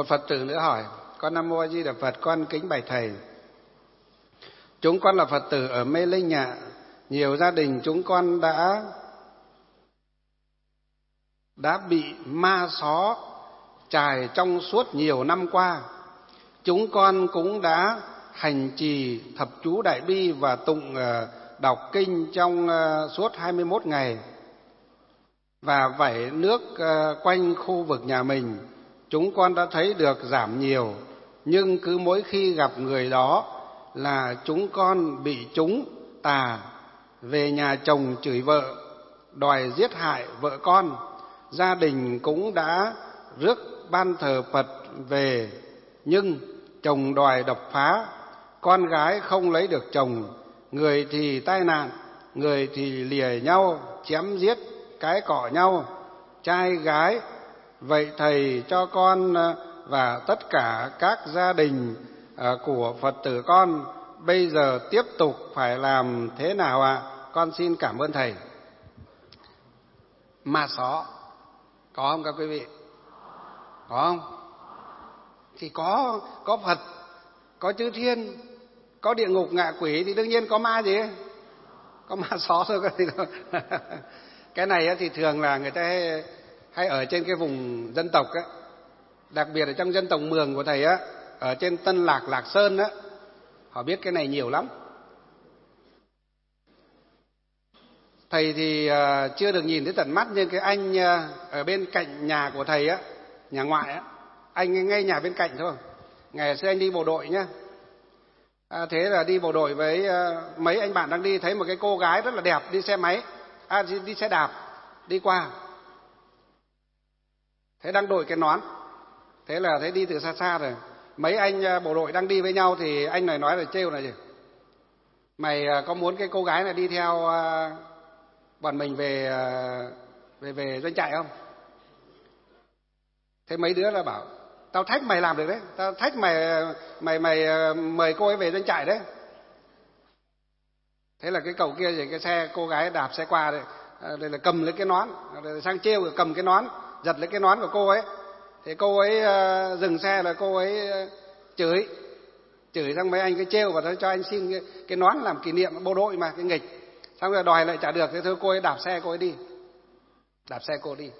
Một Phật tử nữa hỏi: con Nam Mô A Di Đà Phật, con kính bạch thầy. Chúng con là Phật tử ở Mê Linh ạ. Nhiều gia đình chúng con đã bị ma xó chài trong suốt nhiều năm qua. Chúng con cũng đã hành trì thập chú Đại Bi và tụng đọc kinh trong suốt 21 ngày. Và vẩy nước quanh khu vực nhà mình, chúng con đã thấy được giảm nhiều. Nhưng cứ mỗi khi gặp người đó là chúng con bị chúng tà về nhà chồng chửi vợ, đòi giết hại vợ con. Gia đình cũng đã rước ban thờ Phật về, nhưng chồng đòi đập phá, con gái không lấy được chồng. Người thì tai nạn, người thì lìa nhau, chém giết, cái cọ nhau, trai gái. Vậy thầy cho con và tất cả các gia đình của Phật tử con bây giờ tiếp tục phải làm thế nào ạ? Con xin cảm ơn thầy. Ma xó có không các quý vị? Có không? Thì có Phật, có chư thiên, có địa ngục ngạ quỷ thì đương nhiên có ma gì? Có ma xó thôi có gì đâu. Cái này thì thường là người ta hay ở trên cái vùng dân tộc á, đặc biệt ở trong dân tộc Mường của thầy á, ở trên Tân Lạc, Lạc Sơn á, họ biết cái này nhiều lắm. Thầy thì chưa được nhìn thấy tận mắt, nhưng cái anh ở bên cạnh nhà của thầy á, nhà ngoại á, anh ngay nhà bên cạnh thôi. Ngày xưa anh đi bộ đội nhá. Thế là đi bộ đội với mấy anh bạn đang đi, thấy một cái cô gái rất là đẹp đi xe máy, đi xe đạp đi qua. Thế đang đội cái nón. Thế là thấy đi từ xa xa rồi. Mấy anh bộ đội đang đi với nhau thì anh này nói là trêu là gì? Mày có muốn cái cô gái này đi theo bọn mình về doanh trại không? Thế mấy đứa là bảo: tao thách mày làm được đấy, tao thách mày mời cô ấy về doanh trại đấy. Thế là cái cậu kia thì cái xe cô gái đạp xe qua đây là cầm lấy cái nón, sang trêu rồi cầm cái nón, giật lấy cái nón của cô ấy. Thế cô ấy dừng xe là cô ấy chửi sang mấy anh cái trêu và cho anh xin cái nón làm kỷ niệm bộ đội mà, cái nghịch. Xong rồi đòi lại trả được, thế thôi cô ấy đạp xe cô ấy đi. Đạp xe cô đi.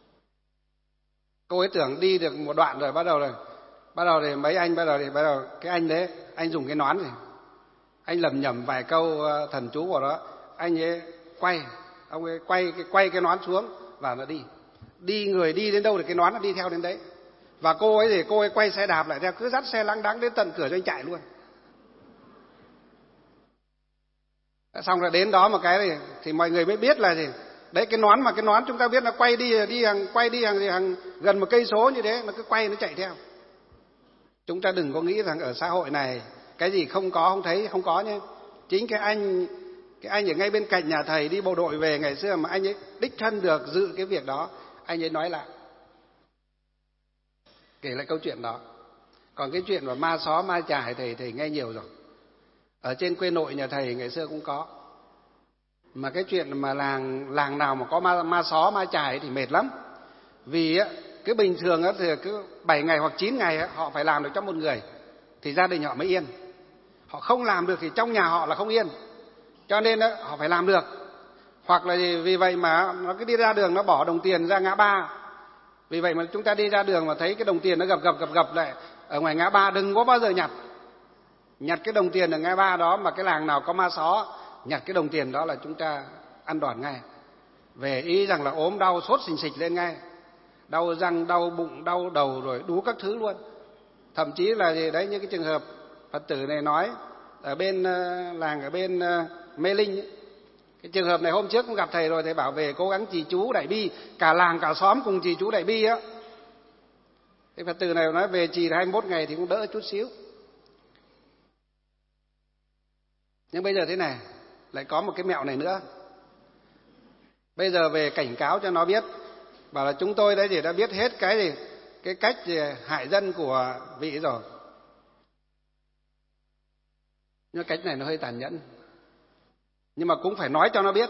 Cô ấy tưởng đi được một đoạn rồi bắt đầu thì mấy anh bắt đầu cái anh đấy, anh dùng cái nón này, anh lẩm nhẩm vài câu thần chú của đó, anh ấy ông ấy quay cái nón xuống và nó đi người đi đến đâu thì cái nón nó đi theo đến đấy. Và cô ấy quay xe đạp lại theo, cứ dắt xe lăng đắng đến tận cửa doanh trại luôn. Xong rồi đến đó một cái này, thì mọi người mới biết là gì? Đấy, cái nón chúng ta biết là quay đi hàng gần 1 cây số như thế, nó cứ quay nó chạy theo. Chúng ta đừng có nghĩ rằng ở xã hội này cái gì không có không thấy, không có nhé. Chính cái anh ở ngay bên cạnh nhà thầy đi bộ đội về ngày xưa mà anh ấy đích thân được dự cái việc đó, anh ấy nói lại, kể lại câu chuyện đó. Còn cái chuyện mà ma xó ma chài thầy nghe nhiều rồi. Ở trên quê nội nhà thầy ngày xưa cũng có. Mà cái chuyện mà làng nào mà có ma xó ma chài thì mệt lắm. Vì cứ bình thường thì cứ 7 ngày hoặc 9 ngày họ phải làm được cho một người thì gia đình họ mới yên. Họ không làm được thì trong nhà họ là không yên. Cho nên họ phải làm được. Hoặc là vì vậy mà nó cứ đi ra đường nó bỏ đồng tiền ra ngã ba. Vì vậy mà chúng ta đi ra đường mà thấy cái đồng tiền nó gập lại ở ngoài ngã ba, đừng có bao giờ nhặt cái đồng tiền ở ngã ba đó. Mà cái làng nào có ma xó, nhặt cái đồng tiền đó là chúng ta ăn đòn ngay. Về ý rằng là ốm đau sốt xình xịch lên ngay, đau răng, đau bụng, đau đầu rồi đủ các thứ luôn. Thậm chí là gì đấy, những cái trường hợp Phật tử này nói ở bên làng ở bên Mê Linh ấy. Cái trường hợp này hôm trước cũng gặp thầy rồi, thầy bảo về cố gắng trì chú Đại Bi, cả làng cả xóm cùng trì chú Đại Bi á. Cái Phật tử này nói về trì 21 ngày thì cũng đỡ chút xíu. Nhưng bây giờ thế này, lại có một cái mẹo này nữa. Bây giờ về cảnh cáo cho nó biết, bảo là chúng tôi đấy thì đã biết hết cái cách hại dân của vị rồi. Nhưng cách này nó hơi tàn nhẫn, nhưng mà cũng phải nói cho nó biết.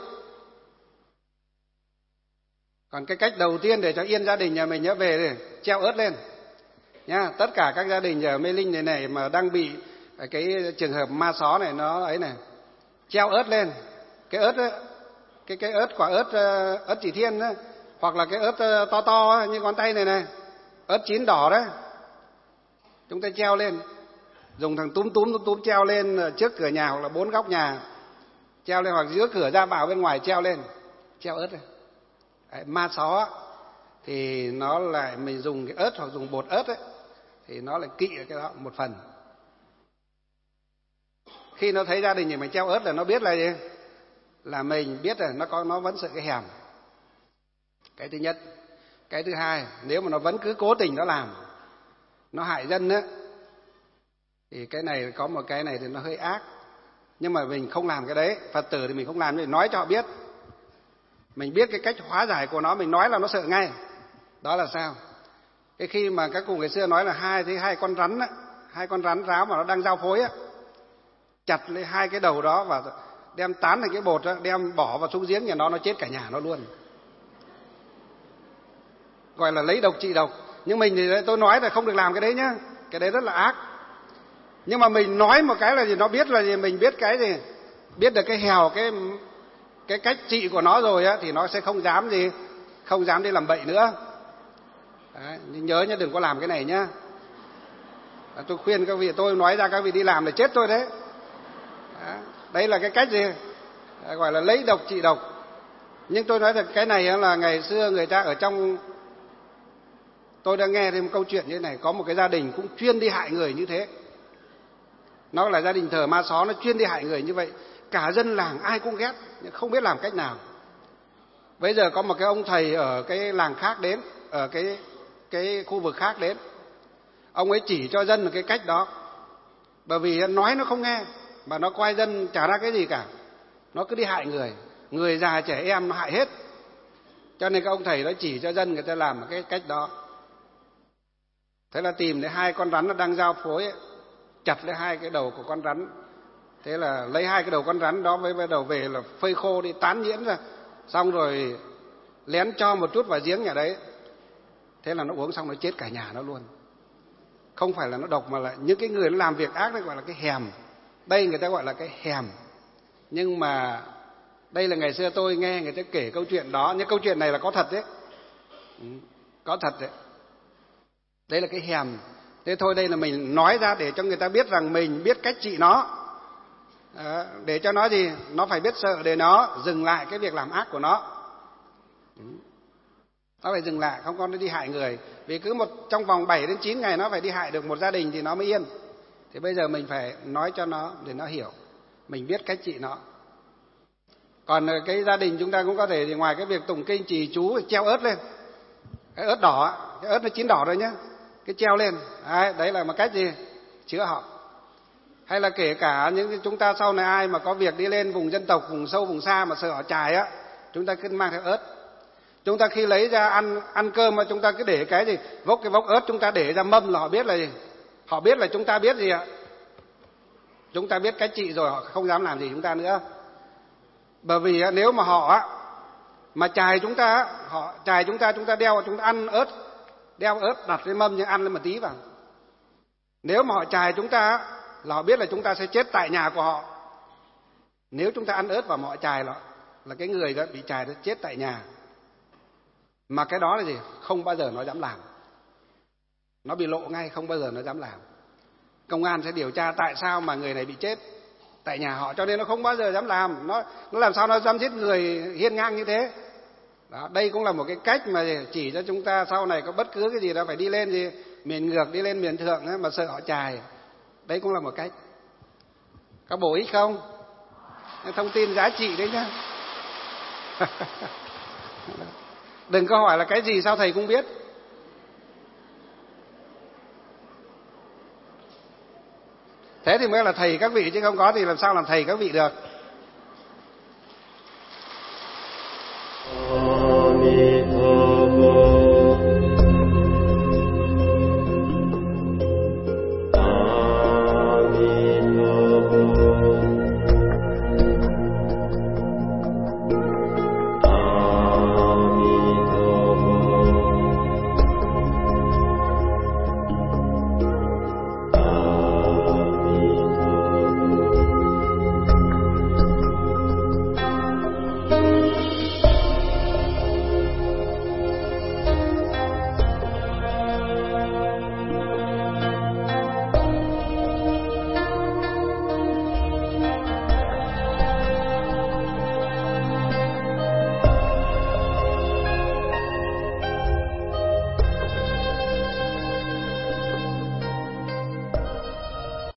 Còn cái cách đầu tiên để cho yên gia đình nhà mình nhớ về thì treo ớt lên. nhá. Tất cả các gia đình ở Mê Linh này mà đang bị cái trường hợp ma xó này nó ấy này, treo ớt lên, cái ớt ấy, cái ớt quả ớt chỉ thiên đó, hoặc là cái ớt to to ấy, như ngón tay này này, ớt chín đỏ đấy, chúng ta treo lên, dùng thằng túm treo lên trước cửa nhà hoặc là 4 góc nhà, treo lên, hoặc giữa cửa ra vào bên ngoài treo lên, treo ớt này. Đấy, ma xó thì nó lại mình dùng cái ớt hoặc dùng bột ớt ấy, thì nó lại kỵ cái đó một phần. Khi nó thấy gia đình thì mình treo ớt là nó biết là gì, là mình biết là nó vẫn sợ cái hèm. Cái thứ nhất. Cái thứ hai, nếu mà nó vẫn cứ cố tình nó làm, nó hại dân á, thì cái này có một cái này thì nó hơi ác. Nhưng mà mình không làm cái đấy, Phật tử thì mình không làm, mình nói cho họ biết. Mình biết cái cách hóa giải của nó, mình nói là nó sợ ngay. Đó là sao? Cái khi mà các cụ ngày xưa nói là hai con rắn á, hai con rắn ráo mà nó đang giao phối á, chặt lấy hai cái đầu đó và đem tán thành cái bột đó, đem bỏ vào xuống giếng nhà nó chết cả nhà nó luôn. Gọi là lấy độc trị độc. Nhưng mình thì tôi nói là không được làm cái đấy nhá, cái đấy rất là ác. Nhưng mà mình nói một cái là gì, nó biết là gì, mình biết cái gì, biết được cái hèo, cái cách trị của nó rồi á, thì nó sẽ không dám gì, không dám đi làm bậy nữa. Đấy, nhớ nhá, đừng có làm cái này nhá. Tôi khuyên các vị, tôi nói ra các vị đi làm là chết tôi đấy. Đấy là cái cách gì, gọi là lấy độc trị độc. Nhưng tôi nói thật, cái này là ngày xưa người ta ở trong, tôi đã nghe thêm một câu chuyện như thế này, có một cái gia đình cũng chuyên đi hại người như thế. Nó là gia đình thờ ma xó, nó chuyên đi hại người như vậy. Cả dân làng ai cũng ghét, nhưng không biết làm cách nào. Bây giờ có một cái ông thầy ở cái làng khác đến, ở cái khu vực khác đến. Ông ấy chỉ cho dân một cái cách đó. Bởi vì nói nó không nghe, mà nó coi dân chả ra cái gì cả. Nó cứ đi hại người, người già trẻ em nó hại hết. Cho nên các ông thầy nó chỉ cho dân người ta làm một cái cách đó. Thế là tìm thấy hai con rắn nó đang giao phối ấy, chặt lấy hai cái đầu của con rắn. Thế là lấy hai cái đầu con rắn đó với đầu về là phơi khô đi, tán nhuyễn ra, xong rồi lén cho một chút vào giếng nhà đấy. Thế là nó uống xong nó chết cả nhà nó luôn. Không phải là nó độc mà là những cái người nó làm việc ác, nó gọi là cái hèm. Đây người ta gọi là cái hèm. Nhưng mà đây là ngày xưa tôi nghe người ta kể câu chuyện đó, nhưng câu chuyện này là có thật đấy. Có thật đấy. Đấy là cái hèm. Thế thôi, đây là mình nói ra để cho người ta biết rằng mình biết cách trị nó. Để cho nó gì, nó phải biết sợ để nó dừng lại cái việc làm ác của nó. Nó phải dừng lại, không có nó đi hại người. Vì cứ trong vòng 7 đến 9 ngày nó phải đi hại được một gia đình thì nó mới yên. Thì bây giờ mình phải nói cho nó để nó hiểu, mình biết cách trị nó. Còn cái gia đình chúng ta cũng có thể thì ngoài cái việc tụng kinh trì chú treo ớt lên. Cái ớt đỏ, cái ớt nó chín đỏ rồi nhá, cái treo lên. Đấy là một cách gì? Chữa họ. Hay là kể cả những chúng ta sau này ai mà có việc đi lên vùng dân tộc, vùng sâu vùng xa mà sợ họ chài á, chúng ta cứ mang theo ớt. Chúng ta khi lấy ra ăn cơm mà chúng ta cứ để cái gì, cái vốc ớt chúng ta để ra mâm là họ biết là gì? Họ biết là chúng ta biết gì ạ? Chúng ta biết cách trị rồi, họ không dám làm gì chúng ta nữa. Bởi vì nếu mà họ mà chài chúng ta, họ chài chúng ta đeo, chúng ta ăn ớt, đeo ớt đặt lên mâm nhưng ăn lên một tí vào. Nếu mà họ chài chúng ta là họ biết là chúng ta sẽ chết tại nhà của họ. Nếu chúng ta ăn ớt vào mà họ chài là cái người đó bị chài đó chết tại nhà. Mà cái đó là gì? Không bao giờ nó dám làm. Nó bị lộ ngay, không bao giờ nó dám làm. Công an sẽ điều tra tại sao mà người này bị chết tại nhà họ, cho nên nó không bao giờ dám làm. Nó làm sao nó dám giết người hiên ngang như thế. Đó, đây cũng là một cái cách mà chỉ cho chúng ta sau này có bất cứ cái gì đó phải đi lên gì miền ngược, đi lên miền thượng ấy, mà sợ họ chài. Đấy cũng là một cách. Có bổ ích không? Thông tin giá trị đấy nhá. Đừng có hỏi là cái gì sao thầy cũng biết. Thế thì mới là thầy các vị, chứ không có thì làm sao làm thầy các vị được.